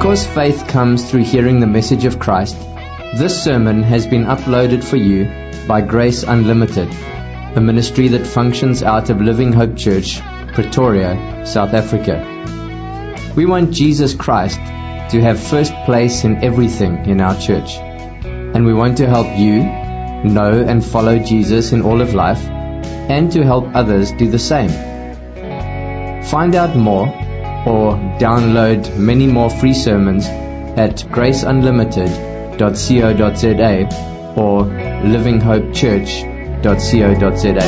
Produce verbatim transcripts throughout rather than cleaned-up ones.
Because faith comes through hearing the message of Christ, this sermon has been uploaded for you by Grace Unlimited, a ministry that functions out of Living Hope Church, Pretoria, South Africa. We want Jesus Christ to have first place in everything in our church, and we want to help you know and follow Jesus in all of life, and to help others do the same. Find out more or download many more free sermons at grace unlimited dot co dot za or living hope church dot co dot za.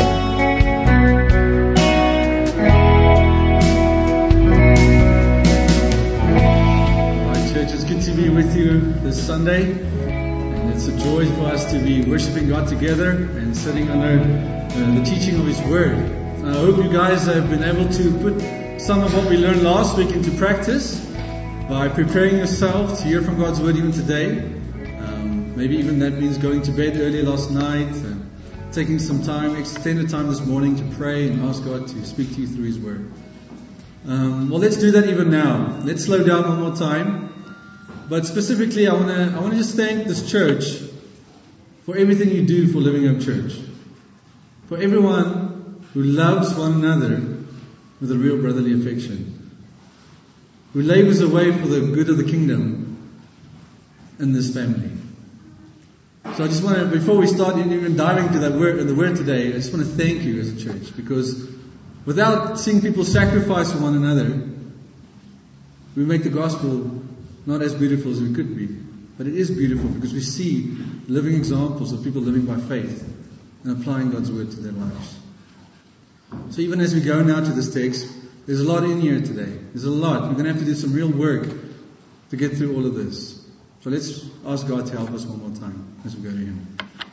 With you this Sunday, and it's a joy for us to be worshiping God together and sitting under uh, the teaching of His Word. I hope you guys have been able to put some of what we learned last week into practice by preparing yourself to hear from God's Word even today. Um, maybe even that means going to bed early last night, and taking some time, extended time this morning to pray and ask God to speak to you through His Word. Um, well, let's do that even now. Let's slow down one more time. But specifically, I want to I want to just thank this church for everything you do for Living Hope Church. For everyone who loves one another with a real brotherly affection. Who labors away for the good of the kingdom in this family. So I just want to, before we start even diving into that word, the word today, I just want to thank you as a church. Because without seeing people sacrifice for one another, we make the gospel not as beautiful as we could be. But it is beautiful because we see living examples of people living by faith and applying God's word to their lives. So even as we go now to this text, there's a lot in here today. There's a lot. We're going to have to do some real work to get through all of this. So let's ask God to help us one more time as we go to Him.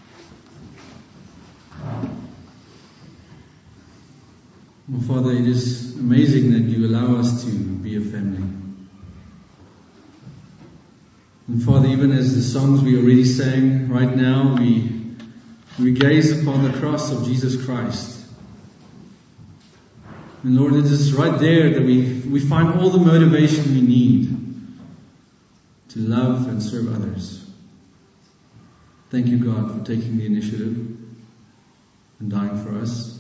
Well, Father, it is amazing that you allow us to be a family. And Father, even as the songs we already sang right now, we we gaze upon the cross of Jesus Christ. And Lord, it is right there that we, we find all the motivation we need to love and serve others. Thank you, God, for taking the initiative and dying for us.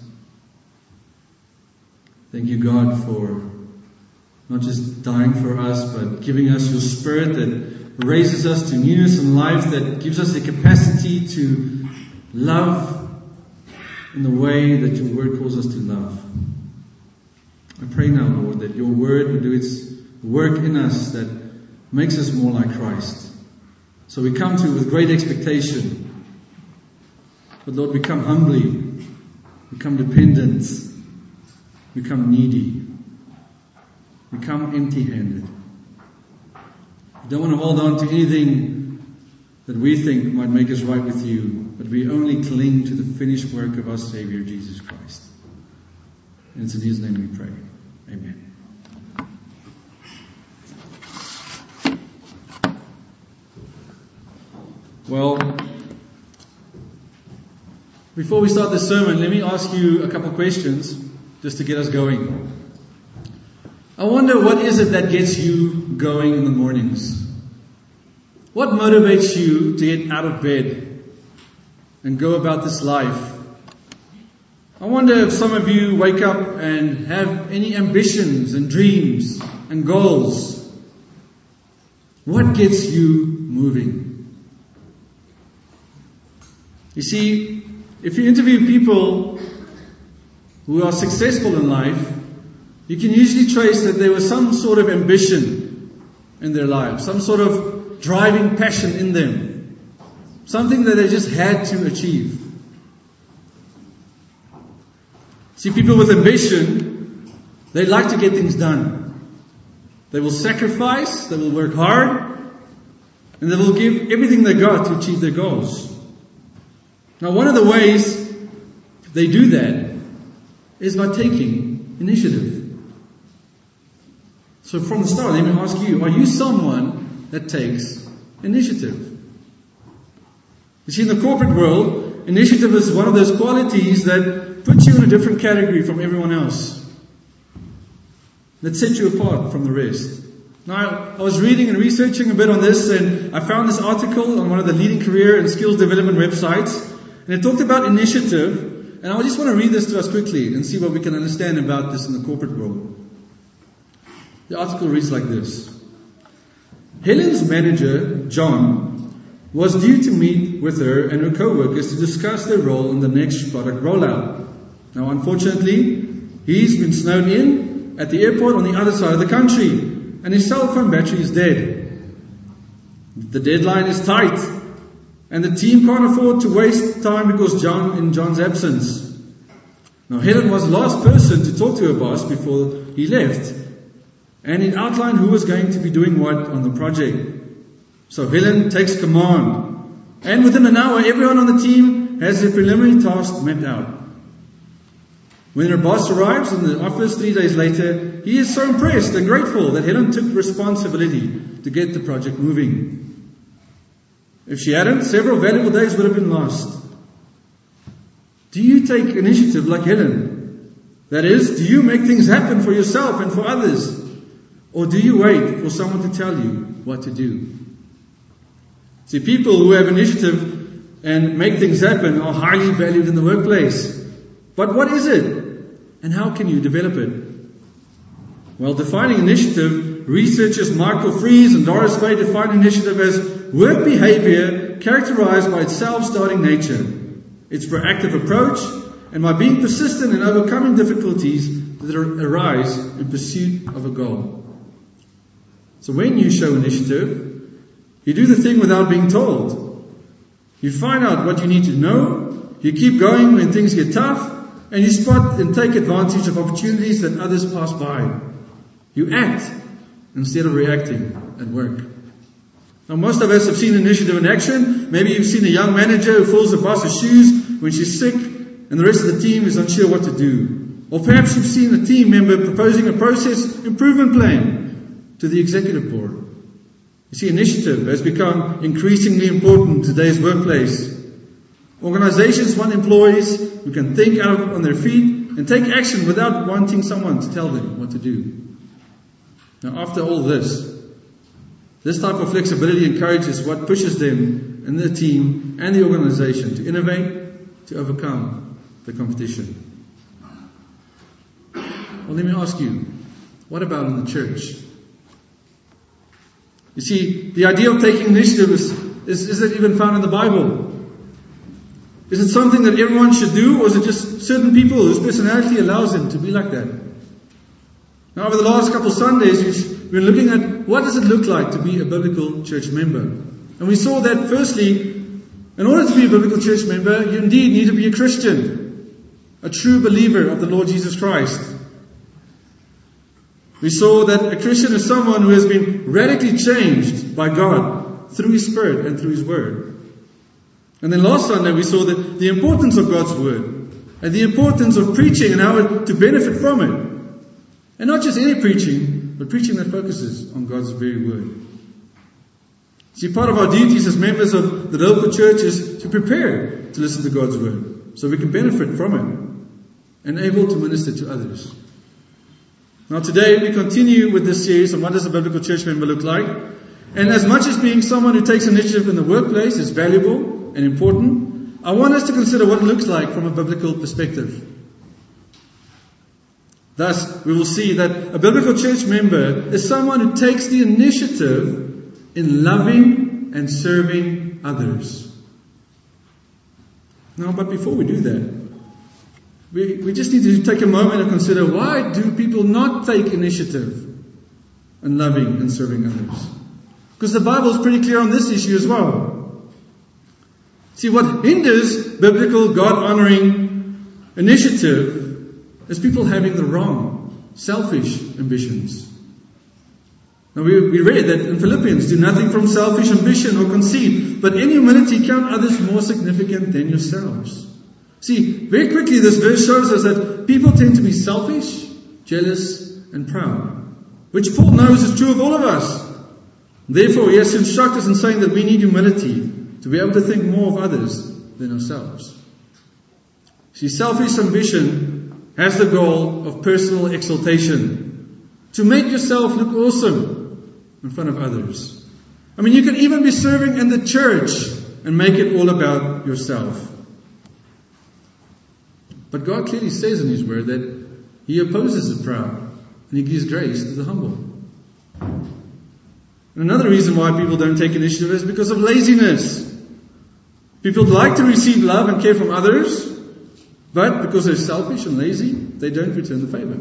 Thank you, God, for not just dying for us, but giving us your Spirit that raises us to newness in life, that gives us the capacity to love in the way that your word calls us to love. I pray now, Lord, that your word will do its work in us that makes us more like Christ. So we come to it with great expectation. But Lord, we come humbly, we come dependent, we come needy, we come empty-handed. We don't want to hold on to anything that we think might make us right with you, but we only cling to the finished work of our Savior, Jesus Christ. And it's in His name we pray. Amen. Well, before we start the sermon, let me ask you a couple of questions just to get us going. I wonder, what is it that gets you going in the mornings? What motivates you to get out of bed and go about this life? I wonder if some of you wake up and have any ambitions and dreams and goals. What gets you moving? You see, if you interview people who are successful in life, you can usually trace that there was some sort of ambition in their lives, some sort of driving passion in them, something that they just had to achieve. See, people with ambition, they like to get things done. They will sacrifice, they will work hard, and they will give everything they got to achieve their goals. Now, one of the ways they do that is by taking initiative. So from the start, let me ask you, are you someone that takes initiative? You see, in the corporate world, initiative is one of those qualities that puts you in a different category from everyone else, that sets you apart from the rest. Now, I was reading and researching a bit on this, and I found this article on one of the leading career and skills development websites, and it talked about initiative, and I just want to read this to us quickly and see what we can understand about this in the corporate world. The article reads like this. Helen's manager, John, was due to meet with her and her co-workers to discuss their role in the next product rollout. Now, unfortunately, he's been snowed in at the airport on the other side of the country, and his cell phone battery is dead. The deadline is tight, and the team can't afford to waste time because John in John's absence. Now, Helen was the last person to talk to her boss before he left, and it outlined who was going to be doing what on the project. So Helen takes command, and within an hour, everyone on the team has their preliminary task mapped out. When her boss arrives in the office three days later, he is so impressed and grateful that Helen took responsibility to get the project moving. If she hadn't, several valuable days would have been lost. Do you take initiative like Helen? That is, do you make things happen for yourself and for others? Or do you wait for someone to tell you what to do? See, people who have initiative and make things happen are highly valued in the workplace. But what is it? And how can you develop it? Well, defining initiative, researchers Michael Fries and Doris Fay define initiative as work behavior characterized by its self-starting nature, its proactive approach, and by being persistent in overcoming difficulties that arise in pursuit of a goal. So when you show initiative, you do the thing without being told. You find out what you need to know, you keep going when things get tough, and you spot and take advantage of opportunities that others pass by. You act instead of reacting at work. Now, most of us have seen initiative in action. Maybe you've seen a young manager who fills the boss's shoes when she's sick and the rest of the team is unsure what to do. Or perhaps you've seen a team member proposing a process improvement plan to the executive board. You see, initiative has become increasingly important in today's workplace. Organizations want employees who can think out on their feet and take action without wanting someone to tell them what to do. Now, after all this, this type of flexibility encourages what pushes them and their team and the organization to innovate, to overcome the competition. Well, let me ask you, what about in the church? You see, the idea of taking initiative is, is, is it even found in the Bible? Is it something that everyone should do, or is it just certain people whose personality allows them to be like that? Now, over the last couple of Sundays, we've been looking at what does it look like to be a biblical church member. And we saw that, firstly, in order to be a biblical church member, you indeed need to be a Christian, a true believer of the Lord Jesus Christ. We saw that a Christian is someone who has been radically changed by God through His Spirit and through His Word. And then last Sunday we saw that the importance of God's Word and the importance of preaching and how to benefit from it. And not just any preaching, but preaching that focuses on God's very Word. See, part of our duties as members of the local church is to prepare to listen to God's Word so we can benefit from it and able to minister to others. Now today we continue with this series on what does a biblical church member look like. And as much as being someone who takes initiative in the workplace is valuable and important, I want us to consider what it looks like from a biblical perspective. Thus, we will see that a biblical church member is someone who takes the initiative in loving and serving others. Now, but before we do that, we, we just need to take a moment and consider, why do people not take initiative in loving and serving others? Because the Bible is pretty clear on this issue as well. See, what hinders biblical, God-honoring initiative is people having the wrong, selfish ambitions. Now, we, we read that in Philippians, do nothing from selfish ambition or conceit, but in humility count others more significant than yourselves. See, very quickly this verse shows us that people tend to be selfish, jealous, and proud, which Paul knows is true of all of us. Therefore, he has to instruct us in saying that we need humility to be able to think more of others than ourselves. See, selfish ambition has the goal of personal exaltation, to make yourself look awesome, in front of others. I mean, you can even be serving in the church and make it all about yourself. But God clearly says in His Word that He opposes the proud and He gives grace to the humble. And another reason why people don't take initiative is because of laziness. People like to receive love and care from others, but because they're selfish and lazy, they don't return the favor.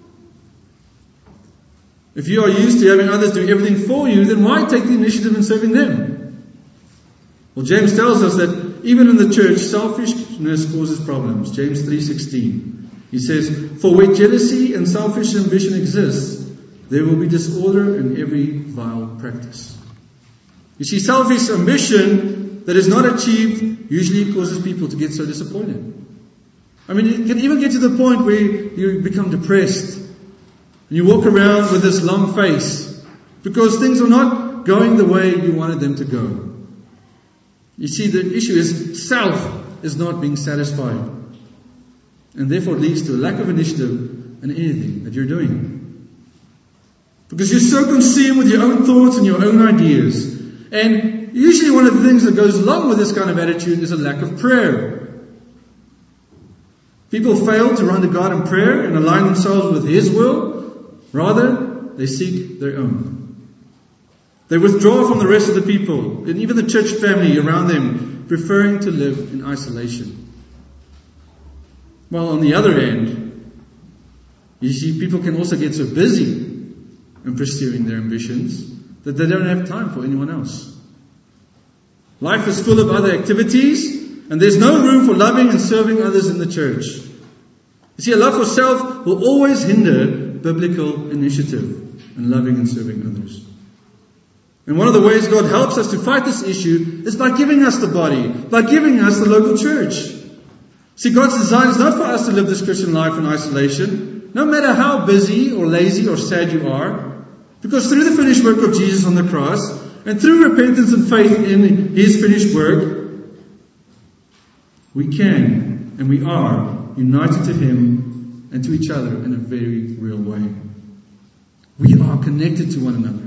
If you are used to having others doing everything for you, then why take the initiative in serving them? Well, James tells us that even in the church, selfishness causes problems. James three sixteen. He says, "For where jealousy and selfish ambition exists, there will be disorder in every vile practice." You see, selfish ambition that is not achieved usually causes people to get so disappointed. I mean, it can even get to the point where you become depressed. And you walk around with this long face because things are not going the way you wanted them to go. You see, the issue is self is not being satisfied. And therefore it leads to a lack of initiative in anything that you're doing. Because you're so consumed with your own thoughts and your own ideas. And usually one of the things that goes along with this kind of attitude is a lack of prayer. People fail to run to God in prayer and align themselves with His will. Rather, they seek their own. They withdraw from the rest of the people and even the church family around them, preferring to live in isolation. While on the other hand, you see, people can also get so busy in pursuing their ambitions that they don't have time for anyone else. Life is full of other activities, and there's no room for loving and serving others in the church. You see, a love for self will always hinder biblical initiative in loving and serving others. And one of the ways God helps us to fight this issue is by giving us the body, by giving us the local church. See, God's design is not for us to live this Christian life in isolation, no matter how busy or lazy or sad you are, because through the finished work of Jesus on the cross, and through repentance and faith in His finished work, we can and we are united to Him and to each other in a very real way. We are connected to one another.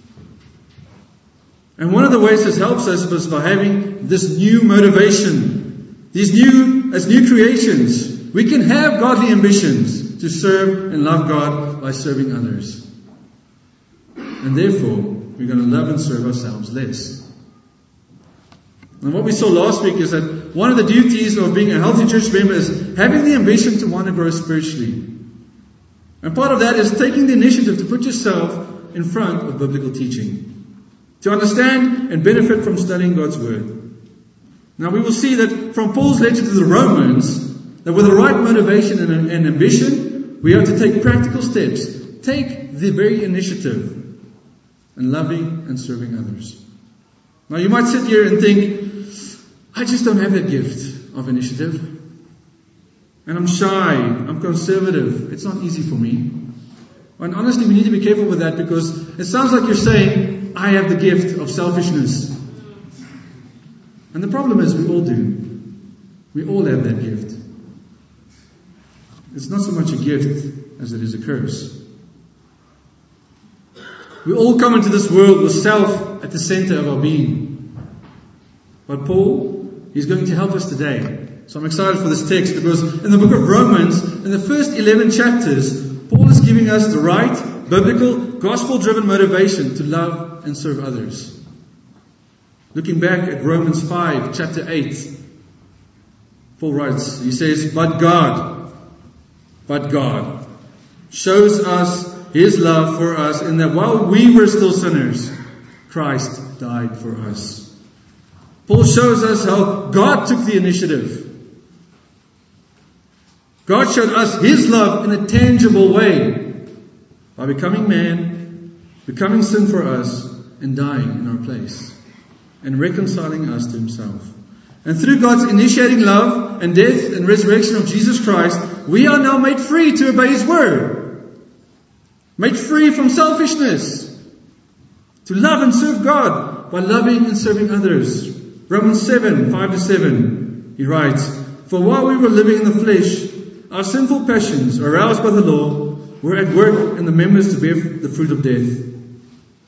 And one of the ways this helps us is by having this new motivation. These new, as new creations, we can have godly ambitions to serve and love God by serving others. And therefore, we're going to love and serve ourselves less. And what we saw last week is that one of the duties of being a healthy church member is having the ambition to want to grow spiritually. And part of that is taking the initiative to put yourself in front of biblical teaching, to understand and benefit from studying God's Word. Now we will see that from Paul's letter to the Romans, that with the right motivation and, and ambition, we have to take practical steps, take the very initiative in loving and serving others. Now you might sit here and think, I just don't have that gift of initiative. And I'm shy, I'm conservative, it's not easy for me. And honestly, we need to be careful with that because it sounds like you're saying, I have the gift of selfishness. And the problem is we all do. We all have that gift. It's not so much a gift as it is a curse. We all come into this world with self at the center of our being. But Paul, he's going to help us today. So I'm excited for this text because in the book of Romans, in the first eleven chapters, Paul is giving us the right, biblical, gospel-driven motivation to love and serve others. Looking back at Romans five, chapter eight, Paul writes, he says, But God, but God shows us His love for us in that while we were still sinners, Christ died for us. Paul shows us how God took the initiative. God showed us His love in a tangible way by becoming man, becoming sin for us, and dying in our place, and reconciling us to Himself. And through God's initiating love and death and resurrection of Jesus Christ, we are now made free to obey His word. Made free from selfishness. To love and serve God by loving and serving others. Romans seven, five to seven, he writes, For while we were living in the flesh, our sinful passions, aroused by the law, were at work in the members to bear the fruit of death.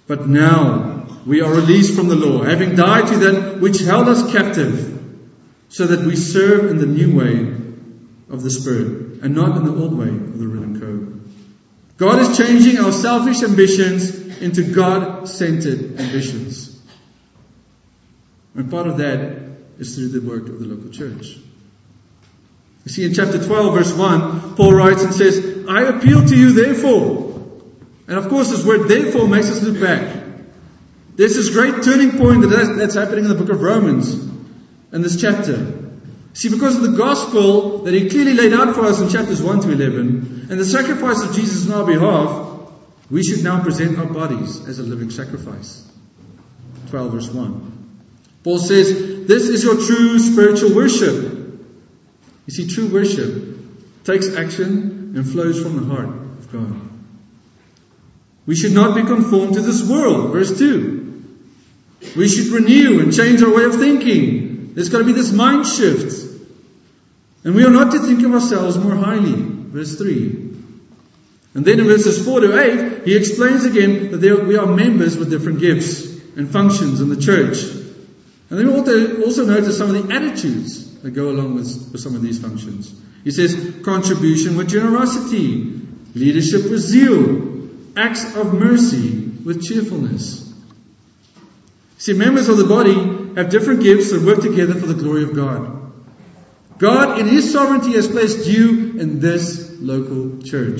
But now we are released from the law, having died to that which held us captive, so that we serve in the new way of the Spirit, and not in the old way of the written code. God is changing our selfish ambitions into God-centered ambitions. And part of that is through the work of the local church. You see, in chapter twelve, verse one, Paul writes and says, I appeal to you therefore. And of course, this word therefore makes us look back. There's this great turning point that that's happening in the book of Romans, in this chapter. See, because of the gospel that he clearly laid out for us in chapters one to eleven, and the sacrifice of Jesus on our behalf, we should now present our bodies as a living sacrifice. twelve verse one. Paul says, this is your true spiritual worship. You see, true worship takes action and flows from the heart of God. We should not be conformed to this world. Verse two. We should renew and change our way of thinking. There's got to be this mind shift. And we are not to think of ourselves more highly. Verse three. And then in verses four to eight, he explains again that there, we are members with different gifts and functions in the church. And then we also, also notice some of the attitudes that go along with, with some of these functions. He says, contribution with generosity, leadership with zeal, acts of mercy with cheerfulness. See, members of the body have different gifts that work together for the glory of God. God, in His sovereignty, has placed you in this local church.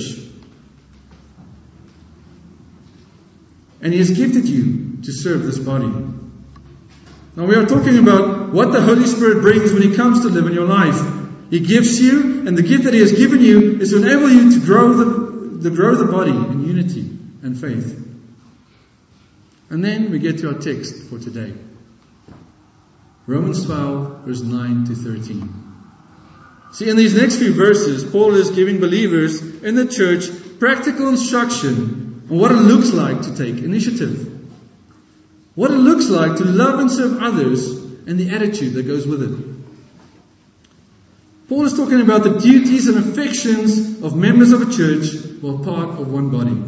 And He has gifted you to serve this body. Now we are talking about what the Holy Spirit brings when He comes to live in your life. He gives you, and the gift that He has given you is to enable you to grow the, to grow the body in unity and faith. And then we get to our text for today. Romans twelve, verse nine to thirteen. See, in these next few verses, Paul is giving believers in the church practical instruction on what it looks like to take initiative. What it looks like to love and serve others, and the attitude that goes with it. Paul is talking about the duties and affections of members of a church who are part of one body.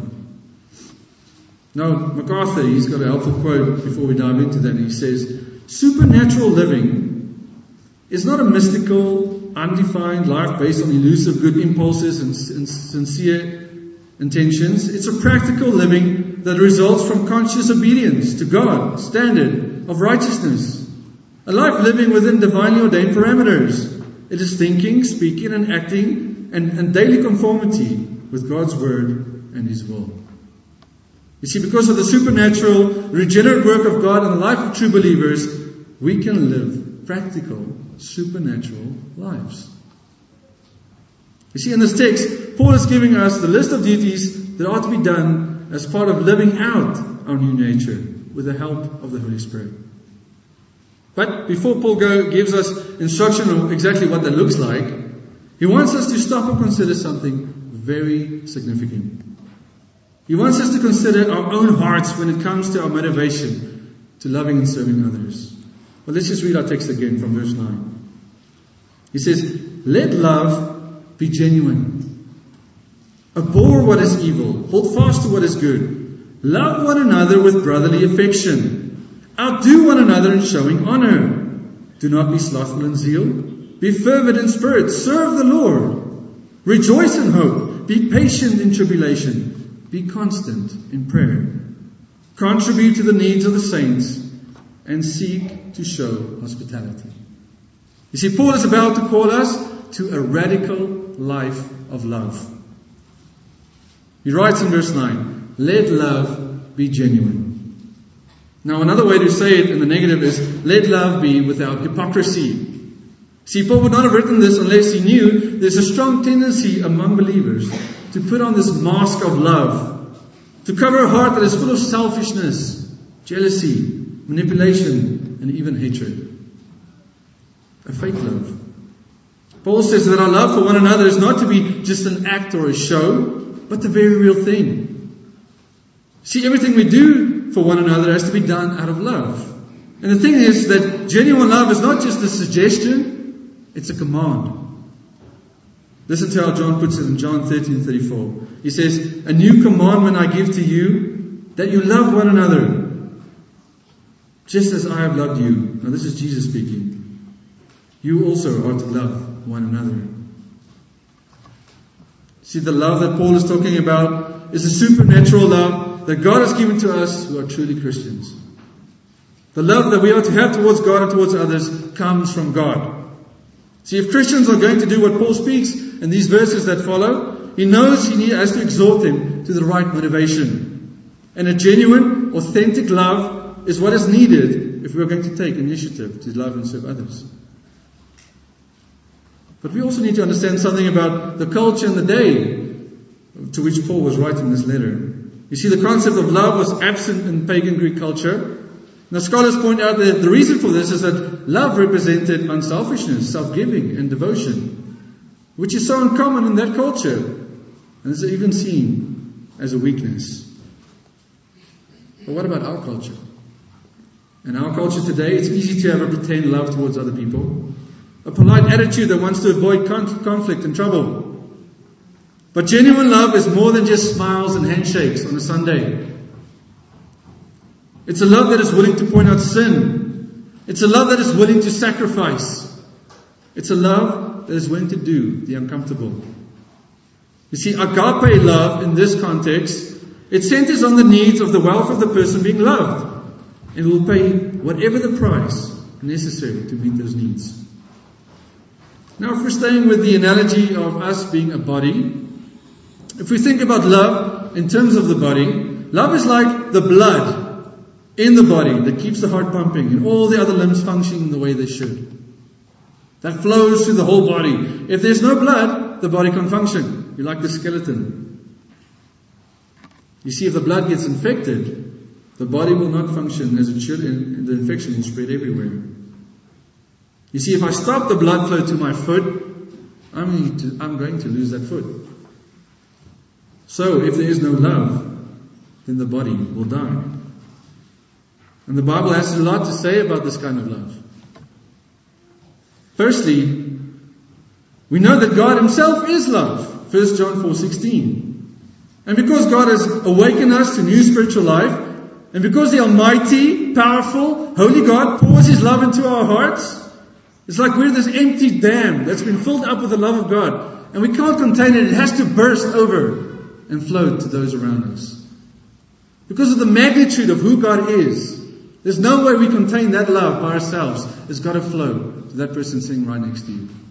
Now, MacArthur, he's got a helpful quote before we dive into that. He says, supernatural living is not a mystical, undefined life based on elusive good impulses and, and sincere intentions. It's a practical living that results from conscious obedience to God's standard of righteousness. A life living within divinely ordained parameters. It is thinking, speaking, and acting and, and daily conformity with God's word and His will. You see, because of the supernatural, regenerate work of God in the life of true believers, we can live practical, supernatural lives. You see, in this text, Paul is giving us the list of duties that are to be done as part of living out our new nature with the help of the Holy Spirit. But before Paul go, gives us instruction on exactly what that looks like, he wants us to stop and consider something very significant. He wants us to consider our own hearts when it comes to our motivation to loving and serving others. Well, let's just read our text again from verse nine. He says, let love be genuine. Abhor what is evil. Hold fast to what is good. Love one another with brotherly affection. Outdo one another in showing honor. Do not be slothful in zeal. Be fervent in spirit. Serve the Lord. Rejoice in hope. Be patient in tribulation. Be constant in prayer. Contribute to the needs of the saints and seek to show hospitality. You see, Paul is about to call us to a radical life of love. He writes in verse nine, let love be genuine. Now, another way to say it in the negative is, let love be without hypocrisy. See, Paul would not have written this unless he knew there's a strong tendency among believers to put on this mask of love, to cover a heart that is full of selfishness, jealousy, manipulation, and even hatred. A fake love. Paul says that our love for one another is not to be just an act or a show, but the very real thing. See, everything we do for one another has to be done out of love. And the thing is that genuine love is not just a suggestion, it's a command. Listen to how John puts it in John thirteen thirty-four. He says, a new commandment I give to you, that you love one another, just as I have loved you. Now this is Jesus speaking. You also are to love one another. See, the love that Paul is talking about is a supernatural love that God has given to us who are truly Christians. The love that we are to have towards God and towards others comes from God. See, if Christians are going to do what Paul speaks in these verses that follow, he knows he has to exhort them to the right motivation. And a genuine, authentic love is what is needed if we are going to take initiative to love and serve others. But we also need to understand something about the culture and the day to which Paul was writing this letter. You see, the concept of love was absent in pagan Greek culture. Now, scholars point out that the reason for this is that love represented unselfishness, self-giving, and devotion, which is so uncommon in that culture, and is even seen as a weakness. But what about our culture? In our culture today, it's easy to have a pretend love towards other people, a polite attitude that wants to avoid con- conflict and trouble. But genuine love is more than just smiles and handshakes on a Sunday. It's a love that is willing to point out sin. It's a love that is willing to sacrifice. It's a love that is willing to do the uncomfortable. You see, agape love in this context, it centers on the needs of the wealth of the person being loved, and will pay whatever the price necessary to meet those needs. Now, if we're staying with the analogy of us being a body, if we think about love in terms of the body, love is like the blood in the body that keeps the heart pumping and all the other limbs functioning the way they should. That flows through the whole body. If there's no blood, the body can't function. You're like the skeleton. You see, if the blood gets infected, the body will not function as it should, and the infection will spread everywhere. You see, if I stop the blood flow to my foot, I'm going to, I'm going to lose that foot. So, if there is no love, then the body will die. And the Bible has a lot to say about this kind of love. Firstly, we know that God Himself is love. First John four sixteen. And because God has awakened us to new spiritual life, and because the Almighty, powerful, holy God pours His love into our hearts, it's like we're this empty dam that's been filled up with the love of God. And we can't contain it. It has to burst over and flow to those around us. Because of the magnitude of who God is, there's no way we contain that love by ourselves. It's got to flow to that person sitting right next to you.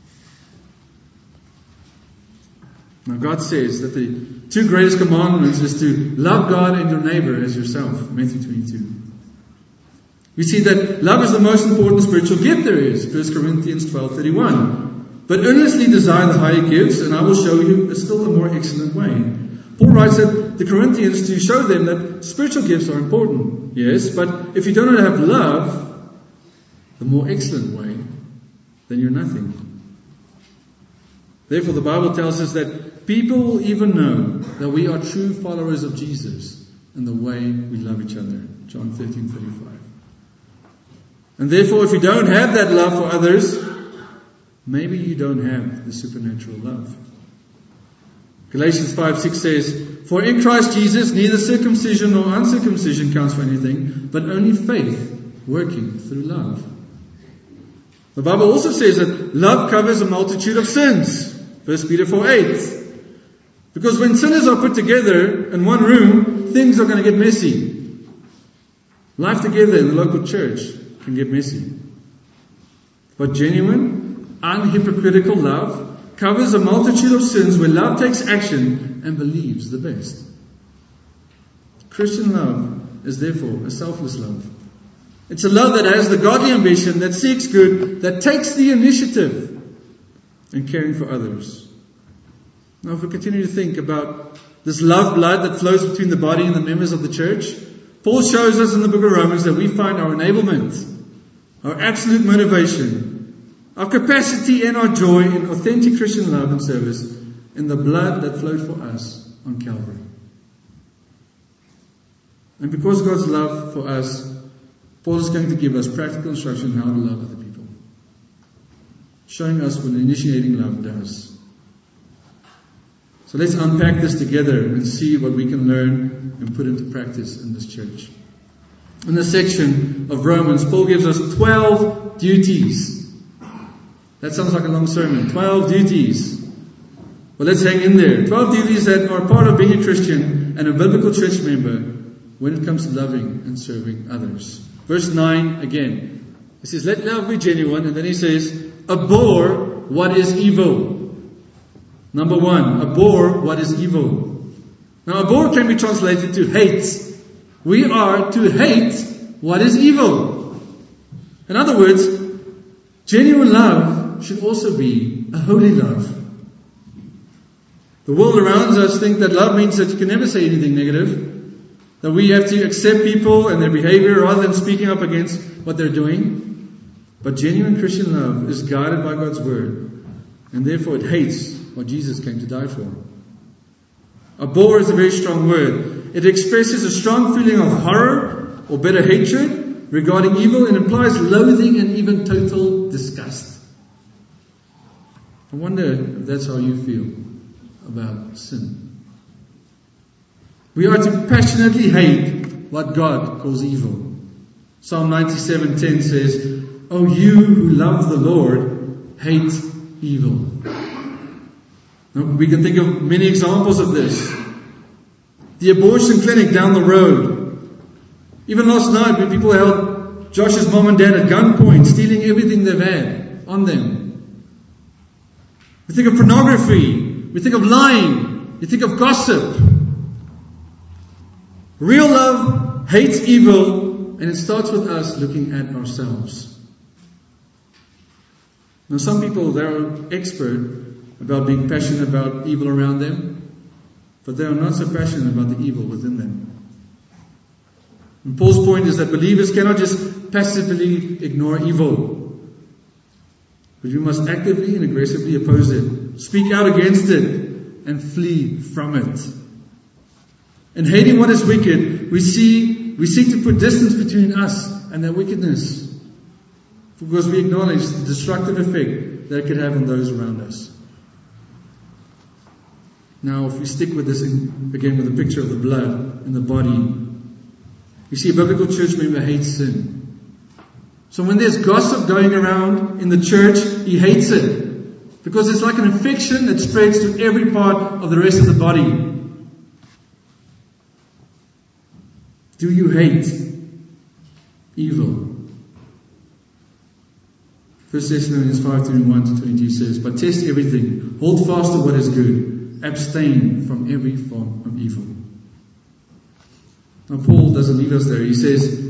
Now God says that the two greatest commandments is to love God and your neighbor as yourself. Matthew twenty-two. We see that love is the most important spiritual gift there is. First Corinthians twelve thirty-one. But earnestly desire the higher gifts, and I will show you a still a more excellent way. Paul writes that the Corinthians to show them that spiritual gifts are important. Yes, but if you don't have love, the more excellent way, then you're nothing. Therefore, the Bible tells us that people will even know that we are true followers of Jesus in the way we love each other. John thirteen thirty-five. And therefore, if you don't have that love for others, maybe you don't have the supernatural love. Galatians five six says, for in Christ Jesus neither circumcision nor uncircumcision counts for anything, but only faith working through love. The Bible also says that love covers a multitude of sins. First Peter four eight. Because when sinners are put together in one room, things are going to get messy. Life together in the local church can get messy. But genuine, unhypocritical love covers a multitude of sins where love takes action and believes the best. Christian love is therefore a selfless love. It's a love that has the godly ambition, that seeks good, that takes the initiative in caring for others. Now, if we continue to think about this love blood that flows between the body and the members of the church, Paul shows us in the book of Romans that we find our enablement, our absolute motivation, our capacity and our joy in authentic Christian love and service in the blood that flowed for us on Calvary. And because God's love for us, Paul is going to give us practical instruction on how to love other people, showing us what initiating love does. So let's unpack this together and see what we can learn and put into practice in this church. In this section of Romans, Paul gives us twelve duties. That sounds like a long sermon. twelve duties. Well, let's hang in there. twelve duties that are part of being a Christian and a biblical church member when it comes to loving and serving others. Verse nine again. He says, let love be genuine. And then he says, abhor what is evil. Number one, abhor what is evil. Now, abhor can be translated to hate. We are to hate what is evil. In other words, genuine love should also be a holy love. The world around us think that love means that you can never say anything negative, that we have to accept people and their behavior rather than speaking up against what they're doing. But genuine Christian love is guided by God's word, and therefore it hates what Jesus came to die for. Abhor is a very strong word. It expresses a strong feeling of horror or better hatred regarding evil and implies loathing and even total disgust. I wonder if that's how you feel about sin. We are to passionately hate what God calls evil. Psalm ninety-seven ten says, "O you who love the Lord, hate evil." Now, we can think of many examples of this. The abortion clinic down the road. Even last night when people held Josh's mom and dad at gunpoint, stealing everything they've had on them. We think of pornography. We think of lying. We think of gossip. Real love hates evil, and it starts with us looking at ourselves. Now, some people, they're expert about being passionate about evil around them, but they are not so passionate about the evil within them. And Paul's point is that believers cannot just passively ignore evil, but we must actively and aggressively oppose it, speak out against it, and flee from it. In hating what is wicked, we see we seek to put distance between us and that wickedness, because we acknowledge the destructive effect that it could have on those around us. Now, if we stick with this in, again with the picture of the blood in the body, we see a biblical church member hates sin. So when there's gossip going around in the church, he hates it, because it's like an infection that spreads to every part of the rest of the body. Do you hate evil? First Thessalonians five twenty-one to twenty-two says, "But test everything, hold fast to what is good, abstain from every form of evil." Now Paul doesn't leave us there. He says,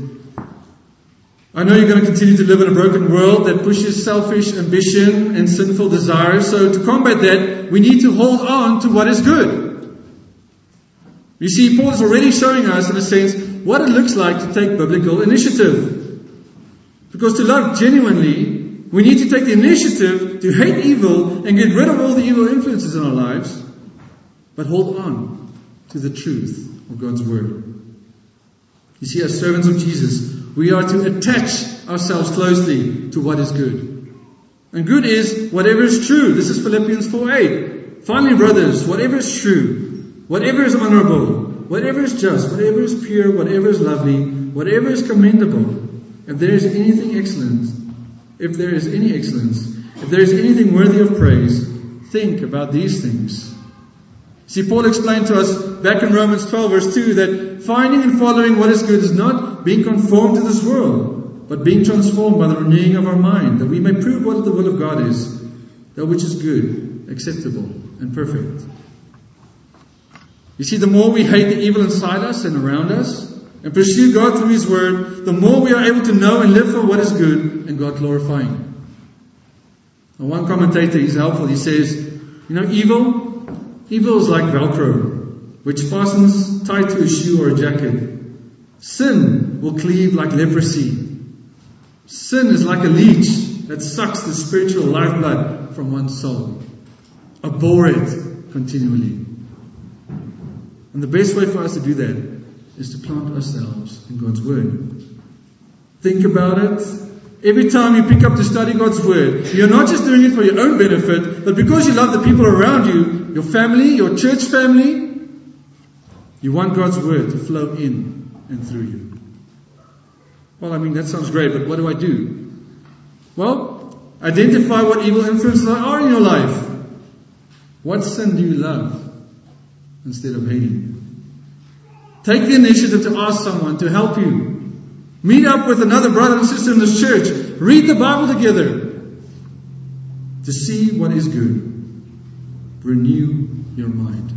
I know you're going to continue to live in a broken world that pushes selfish ambition and sinful desires. So to combat that, we need to hold on to what is good. You see, Paul is already showing us, in a sense, what it looks like to take biblical initiative. Because to love genuinely, we need to take the initiative to hate evil and get rid of all the evil influences in our lives, but hold on to the truth of God's Word. You see, as servants of Jesus, we are to attach ourselves closely to what is good. And good is whatever is true. This is Philippians four eight. Finally, brothers, whatever is true, whatever is honorable, whatever is just, whatever is pure, whatever is lovely, whatever is commendable, if there is anything excellent, if there is any excellence, if there is anything worthy of praise, think about these things. See, Paul explained to us back in Romans twelve verse two that finding and following what is good is not being conformed to this world, but being transformed by the renewing of our mind, that we may prove what the will of God is, that which is good, acceptable, and perfect. You see, the more we hate the evil inside us and around us, and pursue God through His Word, the more we are able to know and live for what is good and God glorifying. Now, one commentator, he's helpful, he says, you know, evil, evil is like Velcro, which fastens tight to a shoe or a jacket. Sin will cleave like leprosy. Sin is like a leech that sucks the spiritual lifeblood from one's soul. Abhor it continually. And the best way for us to do that is to plant ourselves in God's Word. Think about it. Every time you pick up to study God's Word, you're not just doing it for your own benefit, but because you love the people around you, your family, your church family, You want God's word to flow in and through you. Well, I mean, that sounds great, but what do I do? Well, identify what evil influences are in your life. What sin do you love instead of hating? Take the initiative to ask someone to help you. Meet up with another brother and sister in this church. Read the Bible together to see what is good. Renew your mind.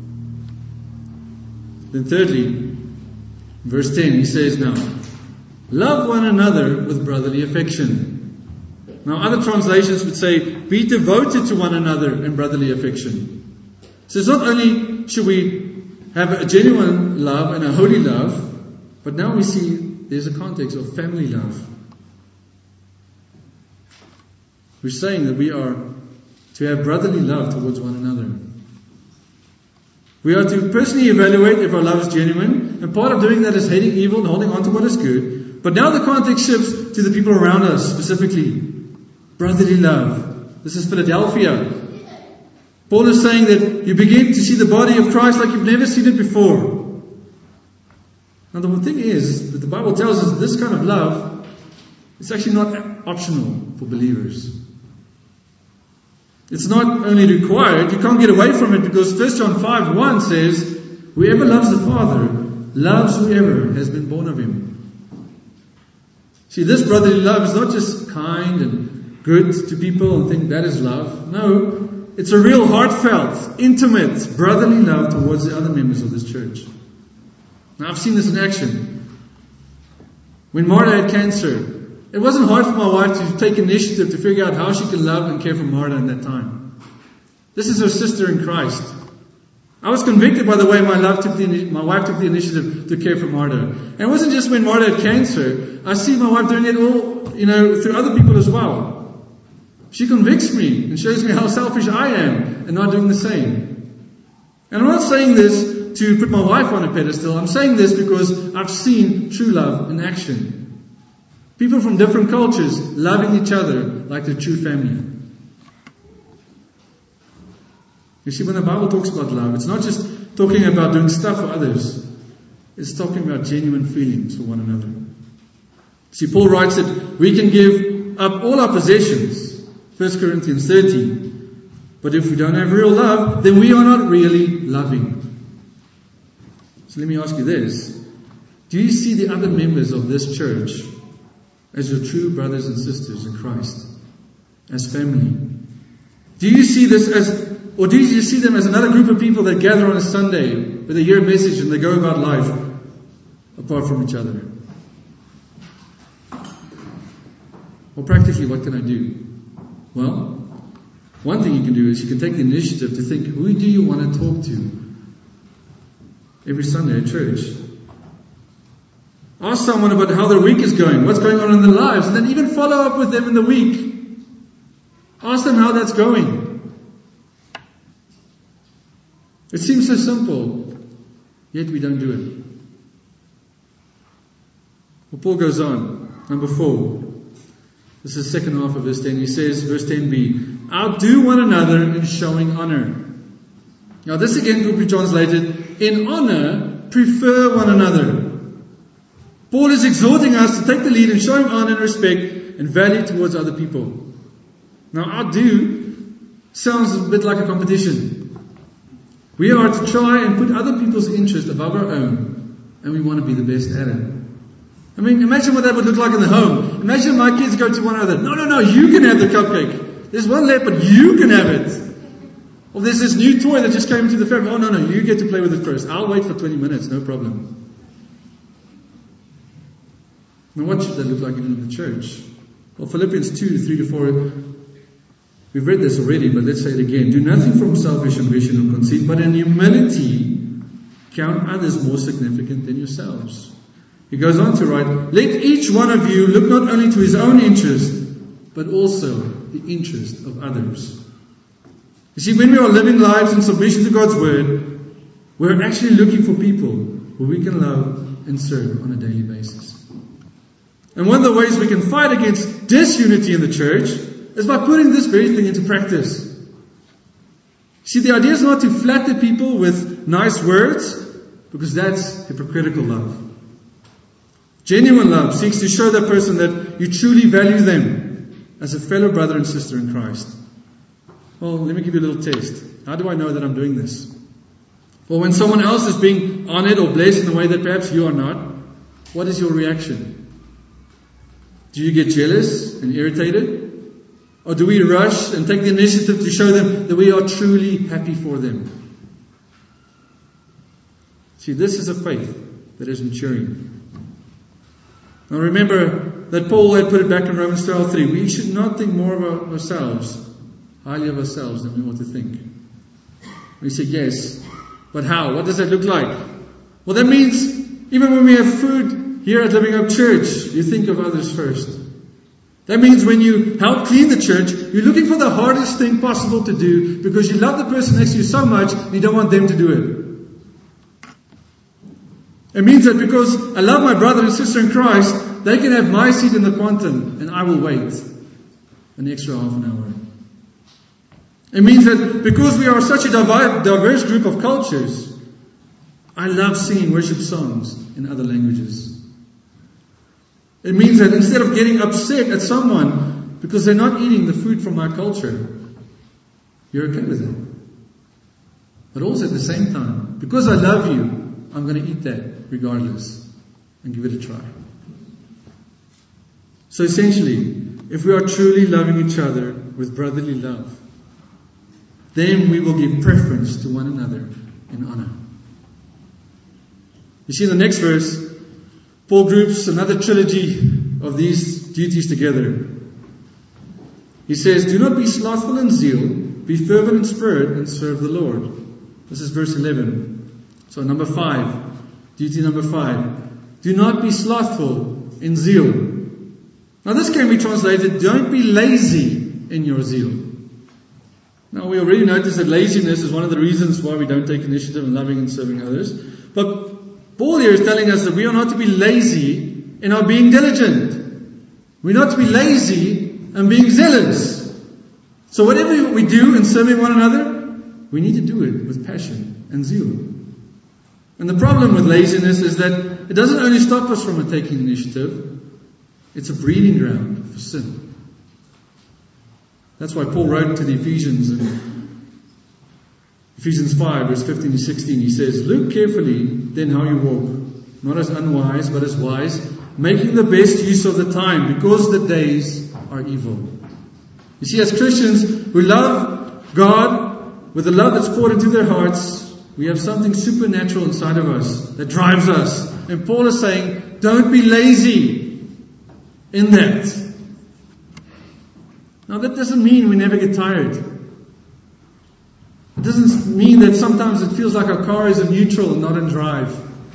Then thirdly, verse ten, he says now, love one another with brotherly affection. Now other translations would say, be devoted to one another in brotherly affection. So it's not only should we have a genuine love and a holy love, but now we see there's a context of family love. We're saying that we are to have brotherly love towards one another. We are to personally evaluate if our love is genuine, and part of doing that is hating evil and holding on to what is good. But now the context shifts to the people around us, specifically brotherly love. This is Philadelphia. Paul is saying that you begin to see the body of Christ like you've never seen it before. Now the thing is, that the Bible tells us this kind of love is actually not optional for believers. It's not only required, you can't get away from it, because First John five one says, whoever loves the Father loves whoever has been born of Him. See, this brotherly love is not just kind and good to people and think that is love. No, it's a real heartfelt, intimate, brotherly love towards the other members of this church. Now I've seen this in action. When Marta had cancer, it wasn't hard for my wife to take initiative to figure out how she can love and care for Marta in that time. This is her sister in Christ. I was convicted by the way my, love took the, my wife took the initiative to care for Marta. And it wasn't just when Marta had cancer. I see my wife doing it all, you know, through other people as well. She convicts me and shows me how selfish I am and not doing the same. And I'm not saying this to put my wife on a pedestal. I'm saying this because I've seen true love in action. People from different cultures loving each other like their true family. You see, when the Bible talks about love, it's not just talking about doing stuff for others. It's talking about genuine feelings for one another. See, Paul writes that we can give up all our possessions, First Corinthians thirteen. But if we don't have real love, then we are not really loving. So let me ask you this. Do you see the other members of this church as your true brothers and sisters in Christ, as family? Do you see this as, or do you see them as another group of people that gather on a Sunday, where they hear a message and they go about life apart from each other? Well, practically, what can I do? Well, one thing you can do is you can take the initiative to think, who do you want to talk to every Sunday at church? Ask someone about how their week is going, what's going on in their lives, and then even follow up with them in the week. Ask them how that's going. It seems so simple, yet we don't do it. Well, Paul goes on. Number four. This is the second half of verse ten. He says, verse ten b, outdo one another in showing honor. Now this again could be translated, in honor, prefer one another. Paul is exhorting us to take the lead in showing honor and respect and value towards other people. Now, outdo sounds a bit like a competition. We are to try and put other people's interests above our own, and we want to be the best at it. I mean, imagine what that would look like in the home. Imagine my kids go to one another. No, no, no, you can have the cupcake. There's one left, but you can have it. Or there's this new toy that just came into the family. Oh, no, no, you get to play with it first. I'll wait for twenty minutes, no problem. Now, what should that look like in the church? Well, Philippians two, three to four, we've read this already, but let's say it again. Do nothing from selfish ambition or conceit, but in humility count others more significant than yourselves. He goes on to write, let each one of you look not only to his own interest, but also the interest of others. You see, when we are living lives in submission to God's Word, we're actually looking for people who we can love and serve on a daily basis. And one of the ways we can fight against disunity in the church is by putting this very thing into practice. See, the idea is not to flatter people with nice words, because that's hypocritical love. Genuine love seeks to show that person that you truly value them as a fellow brother and sister in Christ. Well, let me give you a little taste. How do I know that I'm doing this? Well, when someone else is being honored or blessed in a way that perhaps you are not, what is your reaction? Do you get jealous and irritated? Or do we rush and take the initiative to show them that we are truly happy for them? See, this is a faith that is maturing. Now remember that Paul had put it back in Romans twelve three. We should not think more of ourselves, highly of ourselves, than we ought to think. We say, yes, but how? What does that look like? Well, that means even when we have food here at Living Hope Church, you think of others first. That means when you help clean the church, you're looking for the hardest thing possible to do because you love the person next to you so much, you don't want them to do it. It means that because I love my brother and sister in Christ, they can have my seat in the quantum and I will wait an extra half an hour. It means that because we are such a diverse group of cultures, I love singing worship songs in other languages. It means that instead of getting upset at someone because they're not eating the food from my culture, you're okay with it. But also at the same time, because I love you, I'm going to eat that regardless and give it a try. So essentially, if we are truly loving each other with brotherly love, then we will give preference to one another in honor. You see in the next verse, Paul groups another trilogy of these duties together. He says, do not be slothful in zeal, be fervent in spirit, and serve the Lord. This is verse eleven. So number five, duty number five. Do not be slothful in zeal. Now this can be translated, don't be lazy in your zeal. Now we already noticed that laziness is one of the reasons why we don't take initiative in loving and serving others. But Paul here is telling us that we are not to be lazy in our being diligent. We're not to be lazy and being zealous. So whatever we do in serving one another, we need to do it with passion and zeal. And the problem with laziness is that it doesn't only stop us from taking initiative, it's a breeding ground for sin. That's why Paul wrote to the Ephesians in Ephesians five, verse fifteen to sixteen. He says, look carefully then how you walk, not as unwise, but as wise, making the best use of the time, because the days are evil. You see, as Christians who love God with the love that's poured into their hearts, we have something supernatural inside of us that drives us. And Paul is saying, don't be lazy in that. Now that doesn't mean we never get tired. It doesn't mean that sometimes it feels like our car is in neutral and not in drive.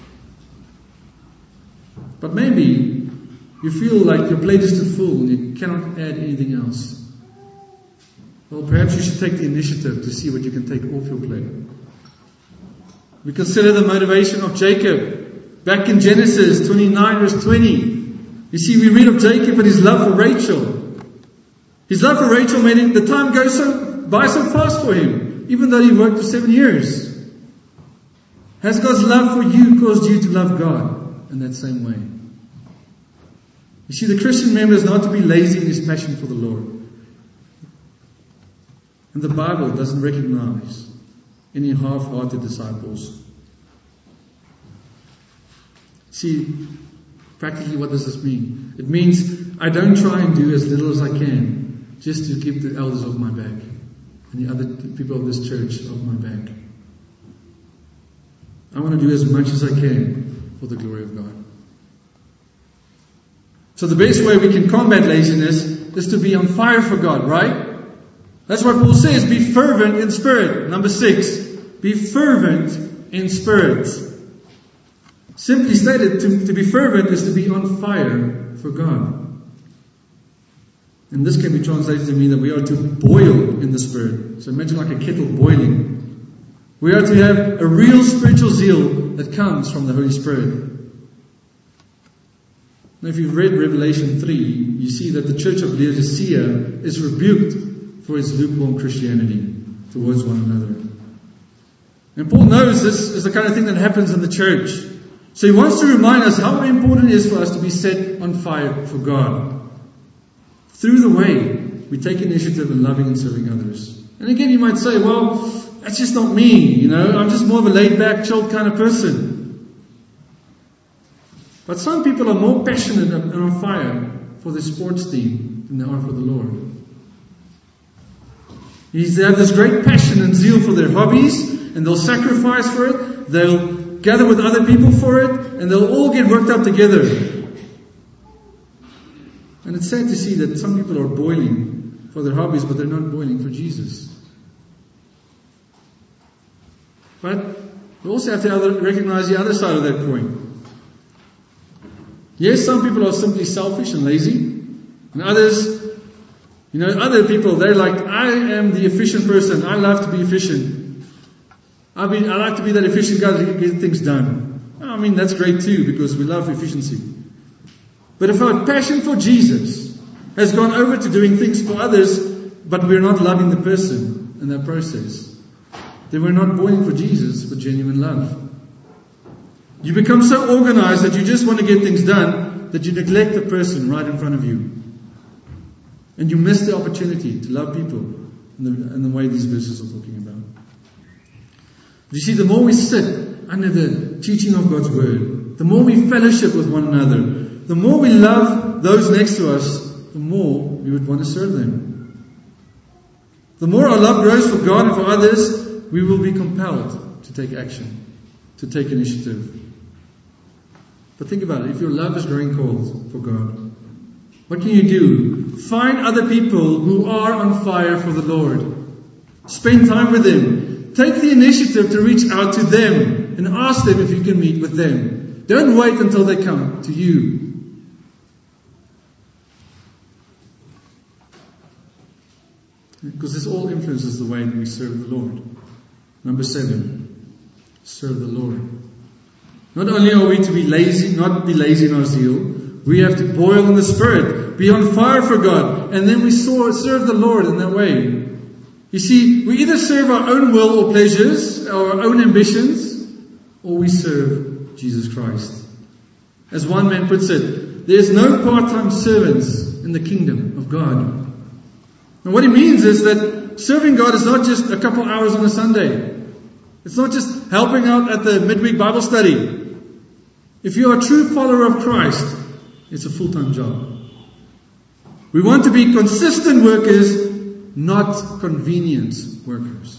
But maybe you feel like your plate is too full and you cannot add anything else. Well, perhaps you should take the initiative to see what you can take off your plate. We consider the motivation of Jacob back in Genesis twenty-nine verse twenty. You see, we read of Jacob and his love for Rachel. His love for Rachel made him, the time go so by so fast for him, even though he worked for seven years. Has God's love for you caused you to love God in that same way? You see, the Christian member is not to be lazy in his passion for the Lord. And the Bible doesn't recognize any half-hearted disciples. See, practically what does this mean? It means I don't try and do as little as I can just to keep the elders off my back and the other people of this church off my back. I want to do as much as I can for the glory of God. So the best way we can combat laziness is to be on fire for God, right? That's why Paul says, be fervent in spirit. Number six, be fervent in spirit. Simply stated, to, to be fervent is to be on fire for God. And this can be translated to mean that we are to boil in the spirit. So imagine like a kettle boiling. We are to have a real spiritual zeal that comes from the Holy Spirit. Now if you've read Revelation three, you see that the church of Laodicea is rebuked for its lukewarm Christianity towards one another. And Paul knows this is the kind of thing that happens in the church. So he wants to remind us how important it is for us to be set on fire for God. Through the way we take initiative in loving and serving others. And again, you might say, well, that's just not me, you know, I'm just more of a laid-back, chilled kind of person. But some people are more passionate and on fire for their sports team than they are for the Lord. They have this great passion and zeal for their hobbies, and they'll sacrifice for it, they'll gather with other people for it, and they'll all get worked up together. And it's sad to see that some people are boiling for their hobbies, but they're not boiling for Jesus. But we also have to other, recognize the other side of that coin. Yes, some people are simply selfish and lazy, and others, you know, other people, they're like, I am the efficient person, I love to be efficient. I mean, I like to be that efficient guy that can get things done. I mean, that's great too, because we love efficiency. But if our passion for Jesus has gone over to doing things for others, but we're not loving the person in that process, then we're not boiling for Jesus with genuine love. You become so organized that you just want to get things done that you neglect the person right in front of you. And you miss the opportunity to love people in the, in the way these verses are talking about. You see, the more we sit under the teaching of God's Word, the more we fellowship with one another, the more we love those next to us, the more we would want to serve them. The more our love grows for God and for others, we will be compelled to take action, to take initiative. But think about it, if your love is growing cold for God, what can you do? Find other people who are on fire for the Lord. Spend time with them. Take the initiative to reach out to them and ask them if you can meet with them. Don't wait until they come to you. Because this all influences the way that we serve the Lord. Number seven, serve the Lord. Not only are we to be lazy, not be lazy in our zeal, we have to boil in the Spirit, be on fire for God, and then we serve the Lord in that way. You see, we either serve our own will or pleasures, or our own ambitions, or we serve Jesus Christ. As one man puts it, there is no part-time servants in the kingdom of God. And what he means is that serving God is not just a couple hours on a Sunday. It's not just helping out at the midweek Bible study. If you are a true follower of Christ, it's a full-time job. We want to be consistent workers, not convenience workers.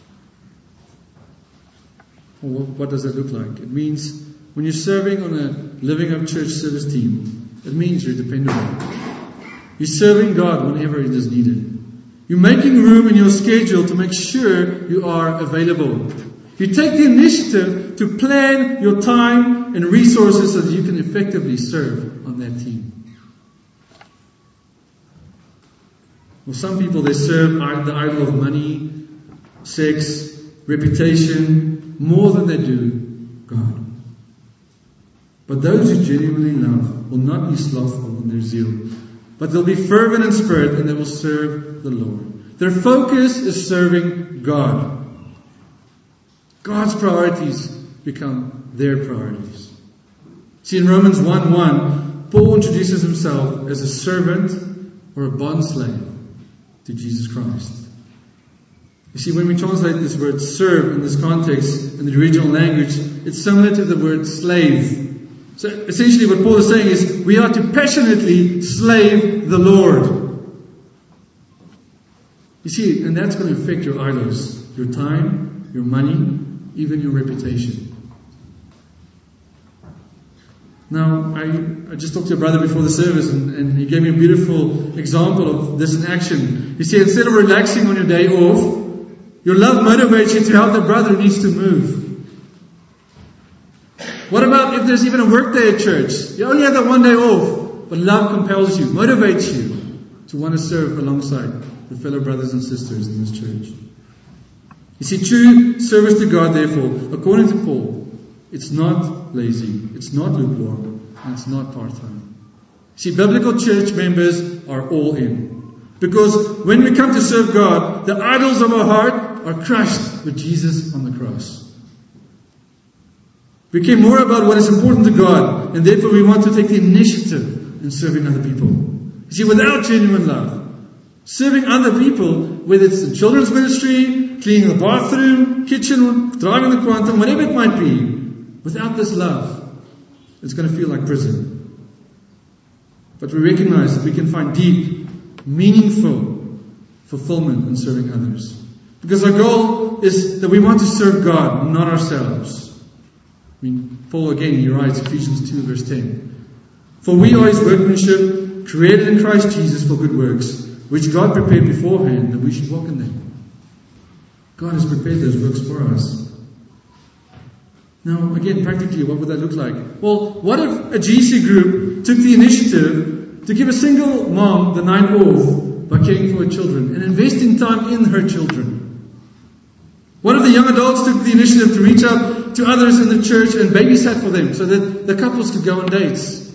Well, what does that look like? It means when you're serving on a Living Up Church service team, it means you're dependable. You're serving God whenever it is needed. You're making room in your schedule to make sure you are available. You take the initiative to plan your time and resources so that you can effectively serve on that team. Well, some people, they serve the idol of money, sex, reputation, more than they do God. But those who genuinely love will not be slothful in their zeal, but they'll be fervent in spirit and they will serve the Lord. Their focus is serving God. God's priorities become their priorities. See, in Romans one one, Paul introduces himself as a servant or a bondslave to Jesus Christ. You see, when we translate this word serve in this context, in the original language, it's similar to the word slave. So essentially what Paul is saying is, we are to passionately slave the Lord. You see, and that's going to affect your idols, your time, your money, even your reputation. Now, I, I just talked to a brother before the service, and, and he gave me a beautiful example of this in action. He said, instead of relaxing on your day off, your love motivates you to help the brother who needs to move. What about if there's even a work day at church? You only have that one day off, but love compels you, motivates you to want to serve alongside the fellow brothers and sisters in this church. You see, true service to God, therefore, according to Paul, it's not lazy, it's not lukewarm, and it's not part-time. See, biblical church members are all in. Because when we come to serve God, the idols of our heart are crushed with Jesus on the cross. We care more about what is important to God, and therefore we want to take the initiative in serving other people. You see, without genuine love, serving other people, whether it's the children's ministry, cleaning the bathroom, kitchen, driving the Quantum, whatever it might be, without this love, it's going to feel like prison. But we recognize that we can find deep, meaningful fulfillment in serving others. Because our goal is that we want to serve God, not ourselves. I mean, Paul again, he writes, Ephesians two verse ten. For we are His workmanship, created in Christ Jesus for good works, which God prepared beforehand that we should walk in them. God has prepared those works for us. Now, again, practically, what would that look like? Well, what if a G C group took the initiative to give a single mom the night off by caring for her children and investing time in her children? What if the young adults took the initiative to reach out to others in the church and babysat for them so that the couples could go on dates?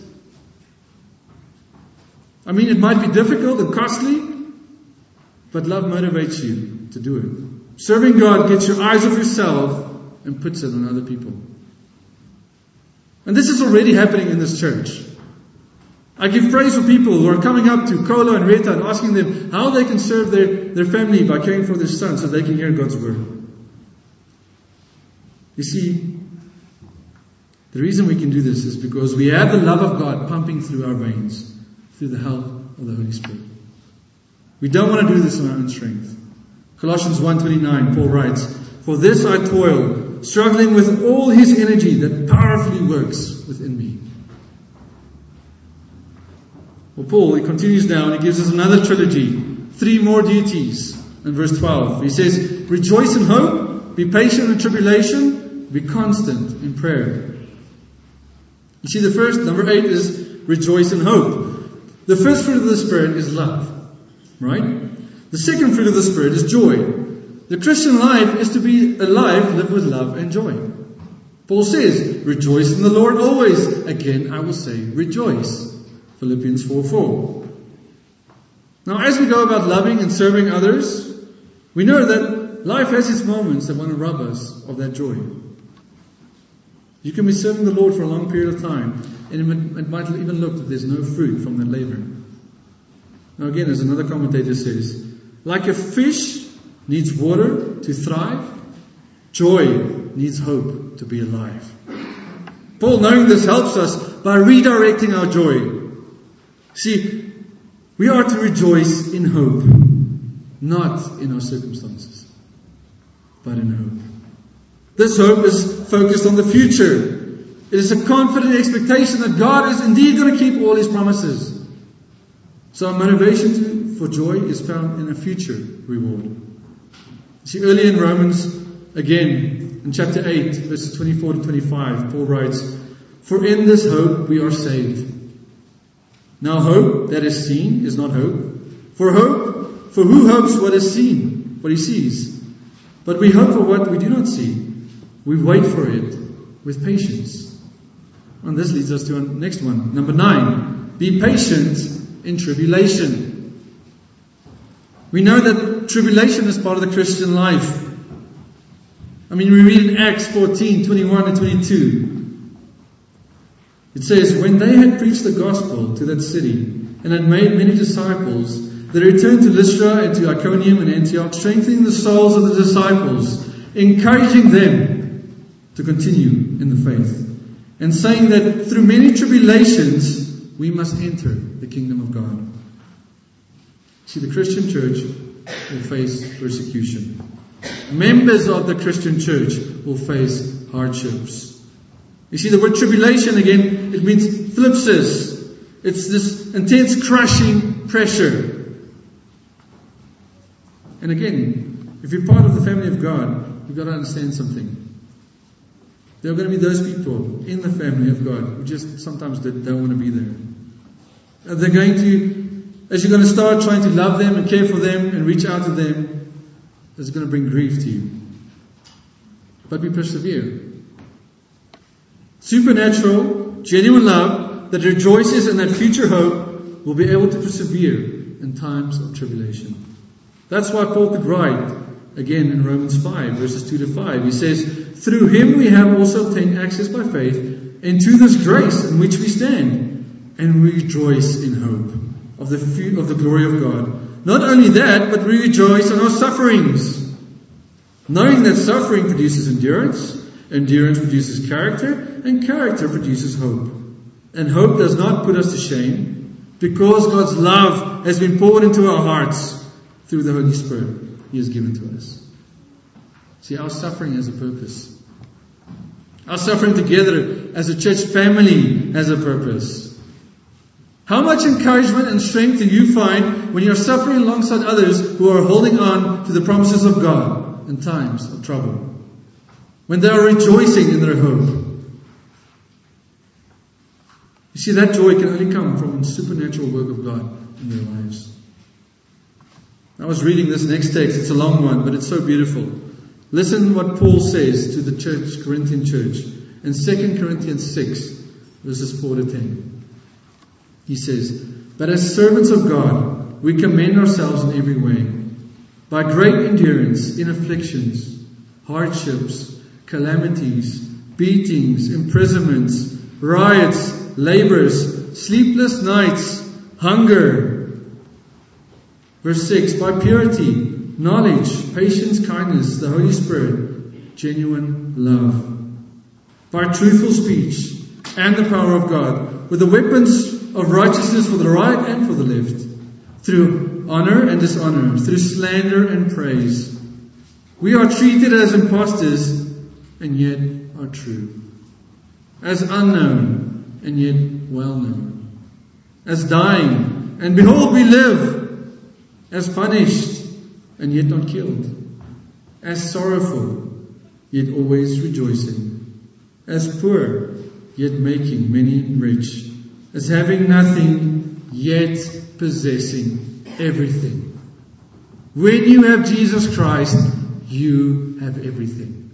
I mean, it might be difficult and costly, but love motivates you to do it. Serving God gets your eyes off yourself and puts it on other people. And this is already happening in this church. I give praise for people who are coming up to Kolo and Rita and asking them how they can serve their, their family by caring for their son so they can hear God's word. You see, the reason we can do this is because we have the love of God pumping through our veins, through the help of the Holy Spirit. We don't want to do this in our own strength. Colossians one twenty-nine, Paul writes, For this I toil, struggling with all His energy that powerfully works within me. Well, Paul, he continues now and he gives us another trilogy, three more duties. In verse twelve, he says, Rejoice in hope, be patient in tribulation, be constant in prayer. You see, the first, number eight, is rejoice in hope. The first fruit of the Spirit is love, right? The second fruit of the Spirit is joy. The Christian life is to be a life lived with love and joy. Paul says, rejoice in the Lord always. Again, I will say, rejoice. Philippians four four. Now, as we go about loving and serving others, we know that life has its moments that want to rob us of that joy. You can be serving the Lord for a long period of time, and it might even look that there's no fruit from that labor. Now again, as another commentator says, like a fish needs water to thrive, joy needs hope to be alive. Paul, knowing this, helps us by redirecting our joy. See, we are to rejoice in hope, not in our circumstances, but in hope. This hope is focused on the future. It is a confident expectation that God is indeed going to keep all His promises. So our motivation to, for joy is found in a future reward. See, earlier in Romans, again, in chapter eight, verses twenty-four to twenty-five, Paul writes, For in this hope we are saved. Now hope that is seen is not hope. For hope, for who hopes what is seen, what he sees? But we hope for what we do not see. We wait for it with patience. And this leads us to our next one. Number nine. Be patient in tribulation. We know that tribulation is part of the Christian life. I mean, we read in Acts fourteen, twenty-one and twenty-two. It says, When they had preached the gospel to that city and had made many disciples, they returned to Lystra and to Iconium and Antioch, strengthening the souls of the disciples, encouraging them to continue in the faith, and saying that through many tribulations we must enter the kingdom of God. See, the Christian church will face persecution. Members of the Christian church will face hardships. You see, the word tribulation again, it means thlipsis. It's this intense crushing pressure. And again, if you're part of the family of God, you've got to understand something. There are going to be those people in the family of God who just sometimes don't want to be there. And they're going to, as you're going to start trying to love them and care for them and reach out to them, it's going to bring grief to you. But we persevere. Supernatural, genuine love that rejoices in that future hope will be able to persevere in times of tribulation. That's why Paul could write Again, in Romans five, verses two to five, he says, "Through him we have also obtained access by faith into this grace in which we stand, and we rejoice in hope of the fu- of the glory of God. Not only that, but we rejoice in our sufferings, knowing that suffering produces endurance, endurance produces character, and character produces hope. And hope does not put us to shame, because God's love has been poured into our hearts through the Holy Spirit He has given to us." See, our suffering has a purpose. Our suffering together as a church family has a purpose. How much encouragement and strength do you find when you're suffering alongside others who are holding on to the promises of God in times of trouble? When they are rejoicing in their hope. You see, that joy can only come from the supernatural work of God in their lives. I was reading this next text. It's a long one, but it's so beautiful. Listen what Paul says to the church, Corinthian church, in Second Corinthians six, verses four to ten. He says, "But as servants of God, we commend ourselves in every way, by great endurance in afflictions, hardships, calamities, beatings, imprisonments, riots, labors, sleepless nights, hunger." Verse six, "By purity, knowledge, patience, kindness, the Holy Spirit, genuine love. By truthful speech and the power of God, with the weapons of righteousness for the right and for the left, through honor and dishonor, through slander and praise. We are treated as impostors and yet are true, as unknown and yet well known, as dying and behold we live, as punished and yet not killed, as sorrowful yet always rejoicing, as poor yet making many rich, as having nothing yet possessing everything. When you have Jesus Christ, you have everything."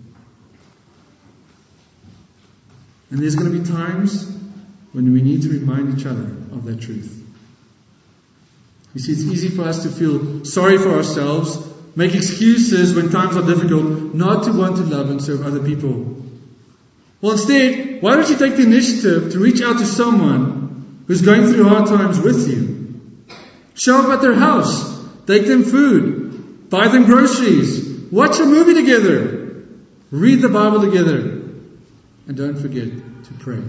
And there's going to be times when we need to remind each other of that truth. You see, it's easy for us to feel sorry for ourselves, make excuses when times are difficult, not to want to love and serve other people. Well, instead, why don't you take the initiative to reach out to someone who's going through hard times with you? Show up at their house, take them food, buy them groceries, watch a movie together, read the Bible together, and don't forget to pray.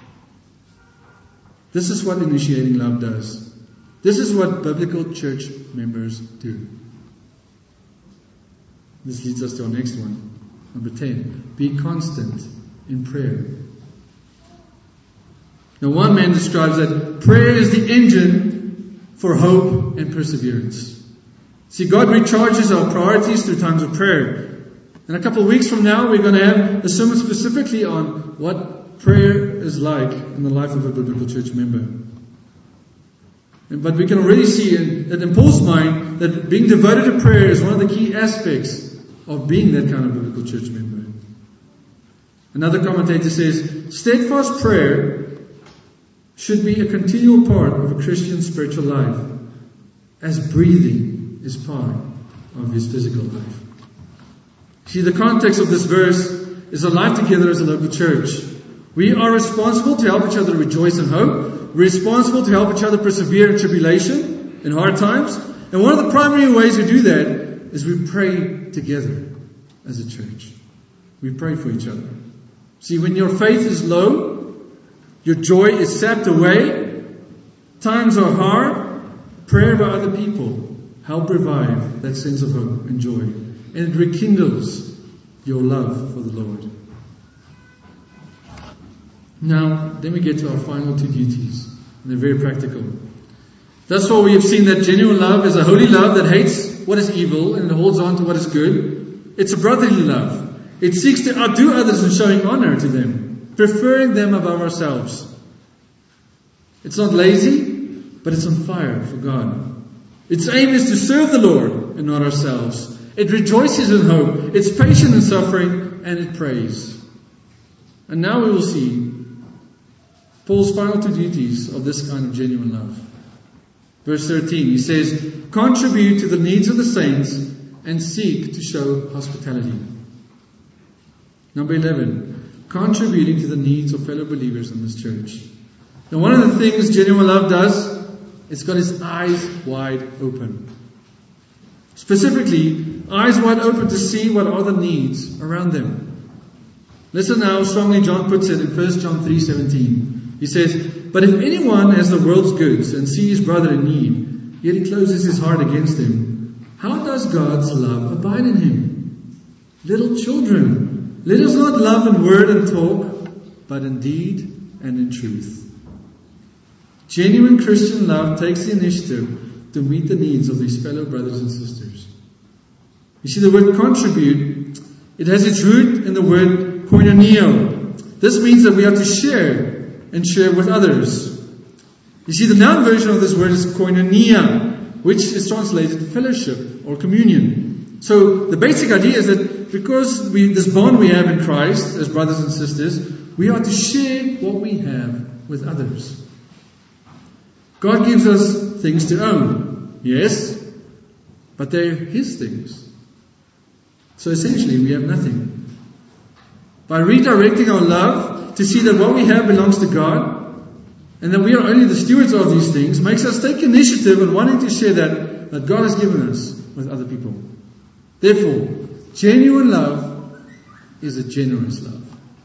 This is what initiating love does. This is what biblical church members do. This leads us to our next one. Number ten. Be constant in prayer. Now, one man describes that prayer is the engine for hope and perseverance. See, God recharges our priorities through times of prayer. And a couple of weeks from now, we're going to have a sermon specifically on what prayer is like in the life of a biblical church member. But we can already see in, that in Paul's mind that being devoted to prayer is one of the key aspects of being that kind of biblical church member. Another commentator says, steadfast prayer should be a continual part of a Christian's spiritual life, as breathing is part of his physical life. See, the context of this verse is a life together as a local church. We are responsible to help each other rejoice in hope. We're responsible to help each other persevere in tribulation, in hard times. And one of the primary ways we do that is we pray together as a church. We pray for each other. See, when your faith is low, your joy is sapped away, times are hard, prayer by other people help revive that sense of hope and joy. And it rekindles your love for the Lord. Now, then we get to our final two duties. And they're very practical. Thus far we have seen that genuine love is a holy love that hates what is evil and holds on to what is good. It's a brotherly love. It seeks to outdo others in showing honor to them, preferring them above ourselves. It's not lazy, but it's on fire for God. Its aim is to serve the Lord and not ourselves. It rejoices in hope. It's patient in suffering, and it prays. And now we will see Paul's final two duties of this kind of genuine love. Verse thirteen, he says, contribute to the needs of the saints and seek to show hospitality. Number eleven, contributing to the needs of fellow believers in this church. Now, one of the things Genuine Love does, it's got its eyes wide open. Specifically, eyes wide open to see what are the needs around them. Listen now how strongly John puts it in First John three seventeen. He says, "But if anyone has the world's goods and sees his brother in need, yet he closes his heart against him, how does God's love abide in him? Little children, let us not love in word and talk, but in deed and in truth." Genuine Christian love takes the initiative to meet the needs of these fellow brothers and sisters. You see, the word contribute, it has its root in the word koinonia. This means that we are to share and share with others. You see, the noun version of this word is koinonia, which is translated fellowship or communion. So the basic idea is that because we, this bond we have in Christ as brothers and sisters, we are to share what we have with others. God gives us things to own, yes, but they're His things. So essentially we have nothing. By redirecting our love to see that what we have belongs to God, and that we are only the stewards of these things, makes us take initiative in wanting to share that, that God has given us with other people. Therefore, genuine love is a generous love.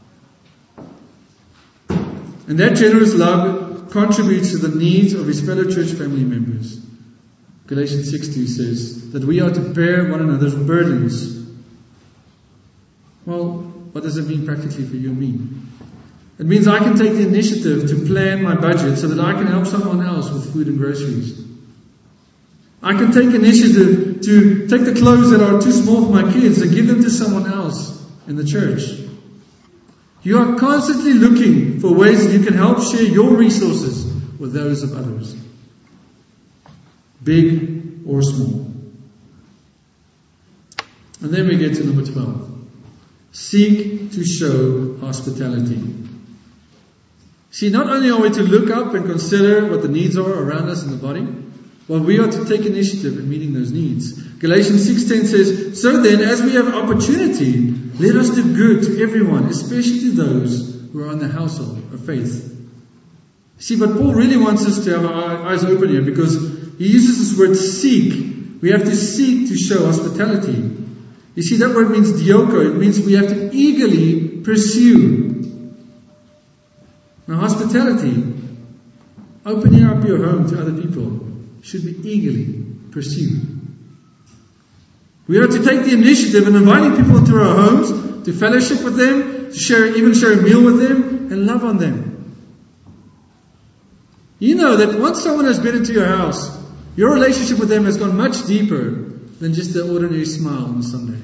And that generous love contributes to the needs of his fellow church family members. Galatians six two says that we are to bear one another's burdens. Well, what does it mean practically for you and me? It means I can take the initiative to plan my budget so that I can help someone else with food and groceries. I can take initiative to take the clothes that are too small for my kids and give them to someone else in the church. You are constantly looking for ways that you can help share your resources with those of others, big or small. And then we get to number twelve. Seek to show hospitality. See, not only are we to look up and consider what the needs are around us in the body, but we are to take initiative in meeting those needs. Galatians six ten says, "So then, as we have opportunity, let us do good to everyone, especially to those who are in the household of faith." See, but Paul really wants us to have our eyes open here, because he uses this word seek. We have to seek to show hospitality. You see, that word means dioko. It means we have to eagerly pursue. Now, hospitality, opening up your home to other people, should be eagerly pursued. We are to take the initiative in inviting people into our homes, to fellowship with them, to share, even share a meal with them, and love on them. You know that once someone has been into your house, your relationship with them has gone much deeper than just the ordinary smile on a Sunday.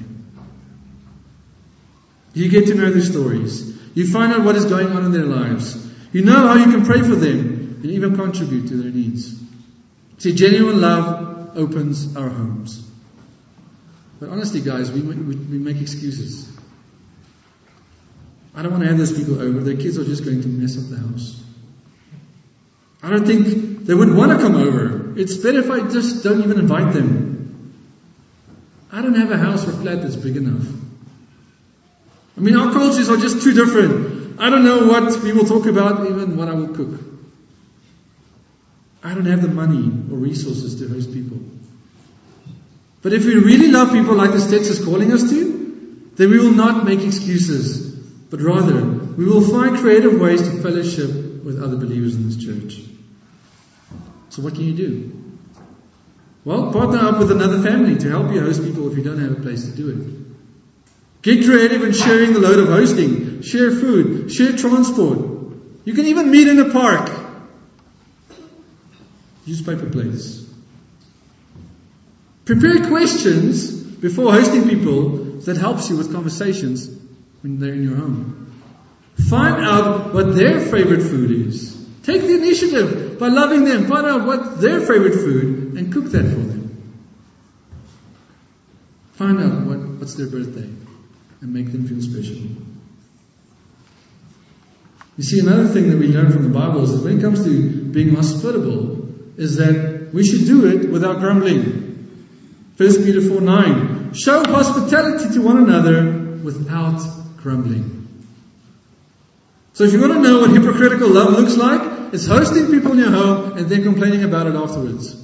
You get to know their stories. You find out what is going on in their lives. You know how you can pray for them and even contribute to their needs. See, genuine love opens our homes. But honestly, guys, we, we, we make excuses. I don't want to have those people over. Their kids are just going to mess up the house. I don't think they would want to come over. It's better if I just don't even invite them. I don't have a house or flat that's big enough. I mean, our cultures are just too different. I don't know what we will talk about, even what I will cook. I don't have the money or resources to host people. But if we really love people like this text is calling us to, then we will not make excuses, but rather we will find creative ways to fellowship with other believers in this church. So what can you do? Well, partner up with another family to help you host people if you don't have a place to do it. Get creative in sharing the load of hosting. Share food. Share transport. You can even meet in a park. Use paper plates. Prepare questions before hosting people that helps you with conversations when they're in your home. Find out what their favorite food is. Take the initiative by loving them. Find out what their favorite food and cook that for them. Find out what, what's their birthday and make them feel special. You see, another thing that we learn from the Bible is that when it comes to being hospitable, is that we should do it without grumbling. First Peter four nine, Show hospitality to one another without grumbling. So if you want to know what hypocritical love looks like, it's hosting people in your home and then complaining about it afterwards.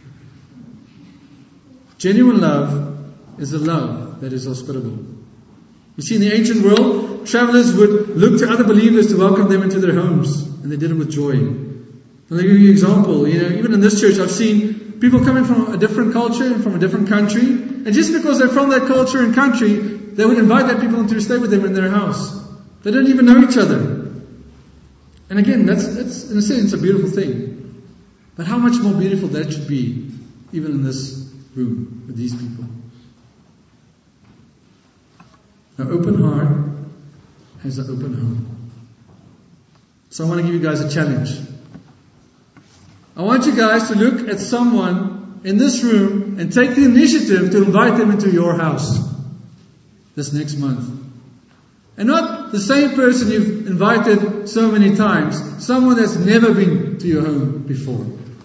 Genuine love is a love that is hospitable. You see, in the ancient world, travelers would look to other believers to welcome them into their homes, and they did it with joy. I'll give you an example. You know, even in this church, I've seen people coming from a different culture and from a different country, and just because they're from that culture and country, they would invite that people to stay with them in their house. They don't even know each other. And again, that's, that's in a sense a beautiful thing. But how much more beautiful that should be, even in this room with these people. An open heart has an open home. So I want to give you guys a challenge. I want you guys to look at someone in this room and take the initiative to invite them into your house this next month. And not the same person you've invited so many times, someone that's never been to your home before.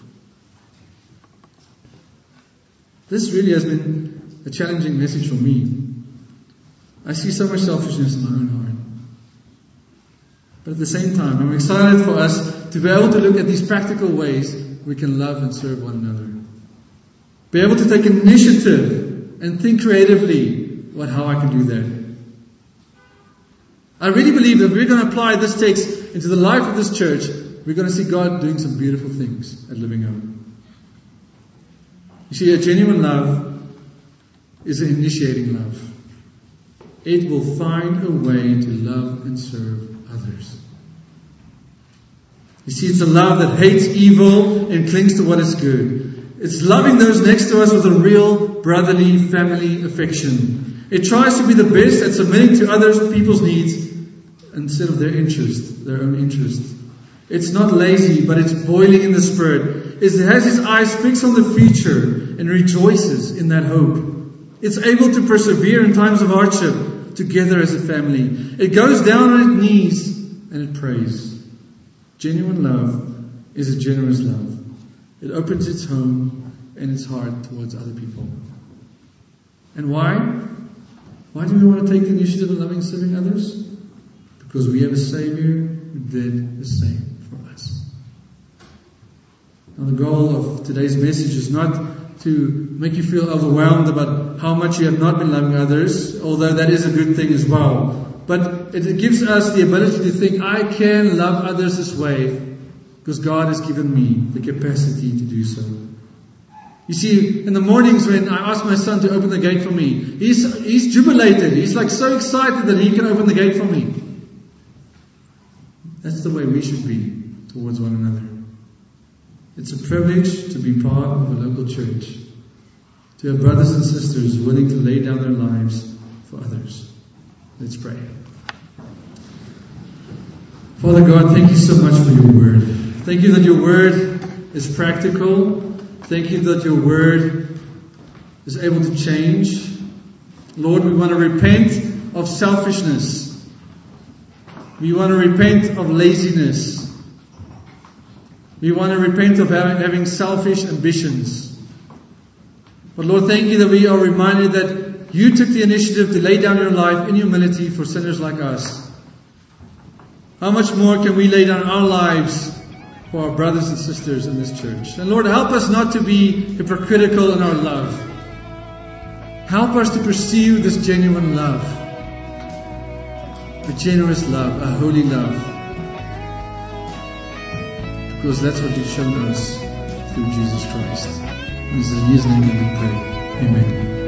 This really has been a challenging message for me. I see so much selfishness in my own heart. But at the same time, I'm excited for us to be able to look at these practical ways we can love and serve one another. Be able to take initiative and think creatively about how I can do that. I really believe that if we're going to apply this text into the life of this church, we're going to see God doing some beautiful things at Living Hope. You see, a genuine love is an initiating love. It will find a way to love and serve others. You see, it's a love that hates evil and clings to what is good. It's loving those next to us with a real brotherly family affection. It tries to be the best at submitting to others people's needs instead of their interest, their own interest. It's not lazy, but it's boiling in the spirit. It has its eyes fixed on the future and rejoices in that hope. It's able to persevere in times of hardship together as a family. It goes down on its knees and it prays. Genuine love is a generous love. It opens its home and its heart towards other people. And why? Why do we want to take the initiative of loving and serving others? Because we have a Savior who did the same for us. Now the goal of today's message is not to make you feel overwhelmed about how much you have not been loving others, although that is a good thing as well. But it gives us the ability to think, I can love others this way because God has given me the capacity to do so. You see, in the mornings when I ask my son to open the gate for me, he's, he's jubilated. He's like so excited that he can open the gate for me. That's the way we should be towards one another. It's a privilege to be part of a local church, to have brothers and sisters willing to lay down their lives for others. Let's pray. Father God, thank you so much for your word. Thank you that your word is practical. Thank you that your word is able to change. Lord, we want to repent of selfishness. We want to repent of laziness. We want to repent of having, having selfish ambitions. But Lord, thank you that we are reminded that you took the initiative to lay down your life in humility for sinners like us. How much more can we lay down our lives for our brothers and sisters in this church? And Lord, help us not to be hypocritical in our love. Help us to pursue this genuine love. A generous love, a holy love. Because that's what you've shown us through Jesus Christ. And this is in His name that we pray. Amen.